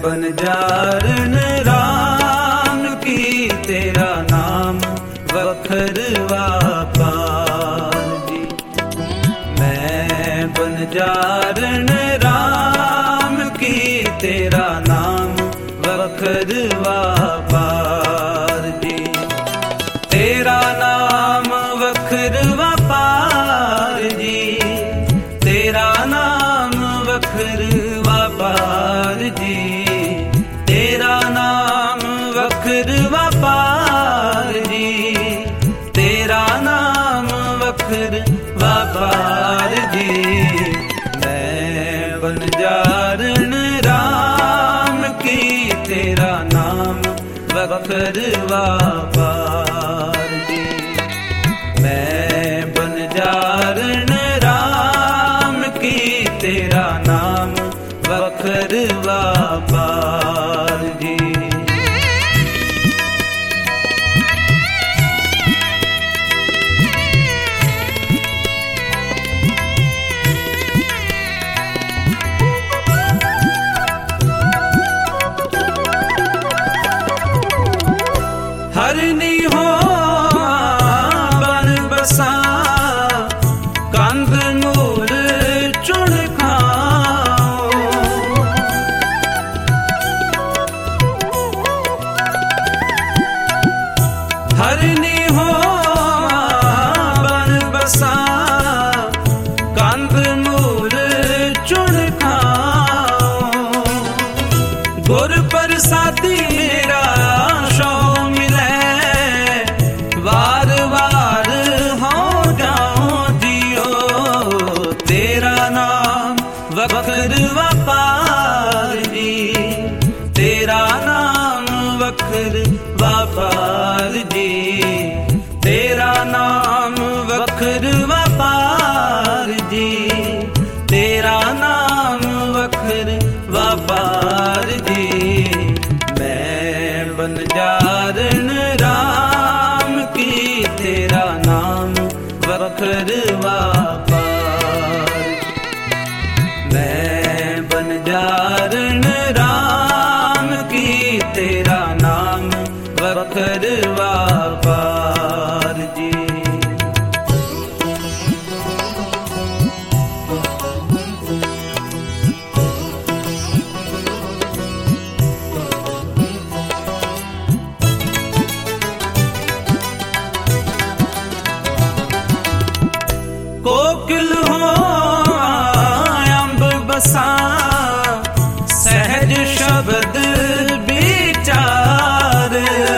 बनजारन राम की तेरा नाम वखरवा पार जी। मैं बनजारन राम की तेरा नाम वखरवा पार जी। तेरा नाम वखरवा पार जी, तेरा नाम वखरवा पार जी, तेरा नाम वखरवा पार जी, तेरा नाम वखरवा पार जी। मैं बनजारन राम की तेरा नाम वखरवा पार जी। मैं बनजारन राम की तेरा नाम वखरवा पार जी। हरनी हो बन बसा कंद मूल चुन खाओ। हरनी हो बन बसा कंद मूल चुन खाओ। गुर प्रसादी मेरा शो मिले वार वार हो जाओ जियो। तेरा नाम वखरवा पार जी, तेरा नाम वखरवा पार जी, तेरा नाम वखरवा पार जी, तेरा नाम वखरवा पार जी। मैं बनजारन राम की तेरा नाम वखरवा पार। मैं बनजारन राम की तेरा नाम वखरवा पार जी। कोकिल हो अम्ब बसा सहज शब्द विचार।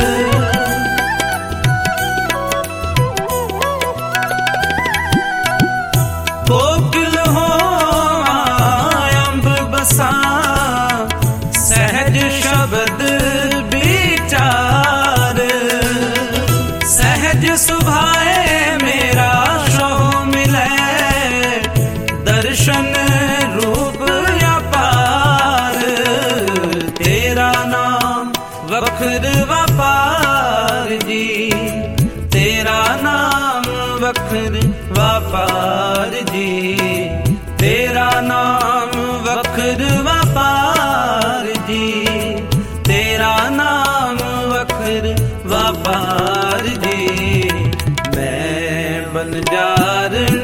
कोकिल हो अम्ब बसा सहज शब्द विचार। सहज सुभाए मेरा शो दर्शन रूप अपार। तेरा नाम वखरवा पार जी, तेरा नाम वखरवा पार जी, तेरा नाम वखरवा पार जी, तेरा नाम वखरवा पार जी। मैं बनजारन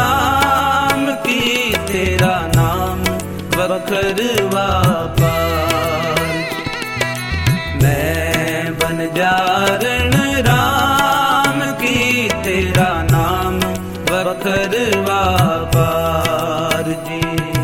तेरा नाम वखरवा पार। मैं बनजारन राम की तेरा नाम वखरवा पार जी।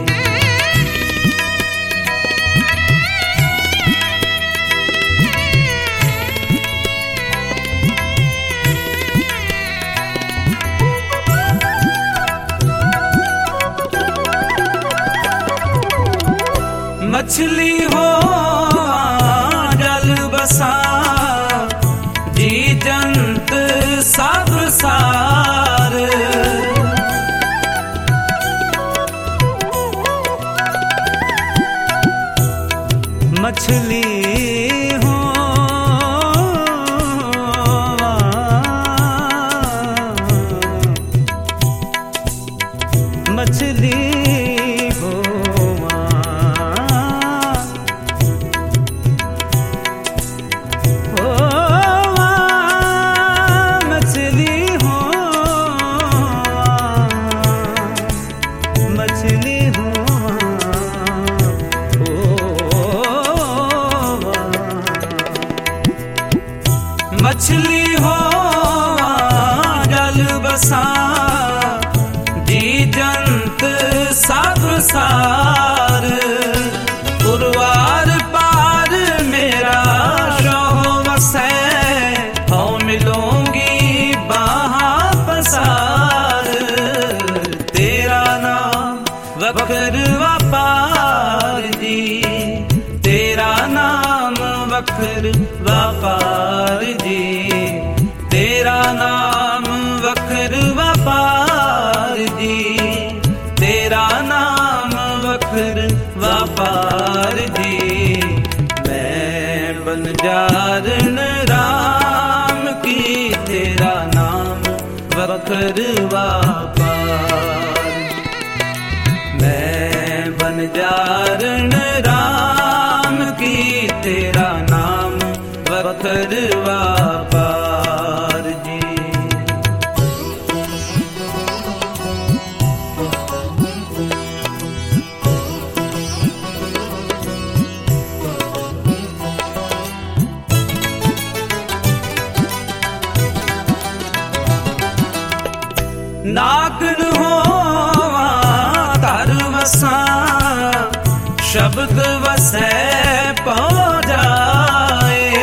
मछली हो जल बसा जी जंत सब सार। मछली हो मछली हो वखर व्यापार जी, तेरा नाम वखर व्यापार जी, तेरा नाम वखर व्यापार जी। मैं बंजारण राम की, तेरा नाम वखर व्यापार। मैं बंजारण राम की, तेरा नाम वखर व्यापार जी। नागन होवा धर वसा, शब्द वसै पौ जाए।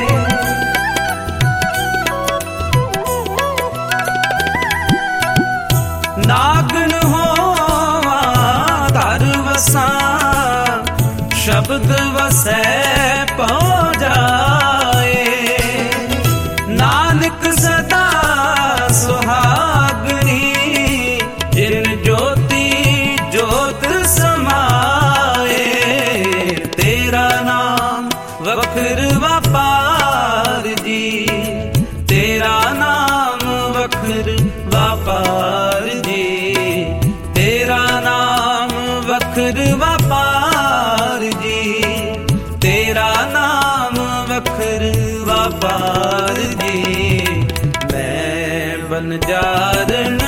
नागन होवा धर वसा, शब्द वसै पौ जाए। नानक सदा सुहागनी, जिन ज्योति ज्योत समाए। तेरा नाम वखर व्यापार जी, तेरा नाम वखर व्यापार जी, तेरा नाम वखर व्यापार जी, तेरा नाम वखर व्यापार जी। मैं बंजारण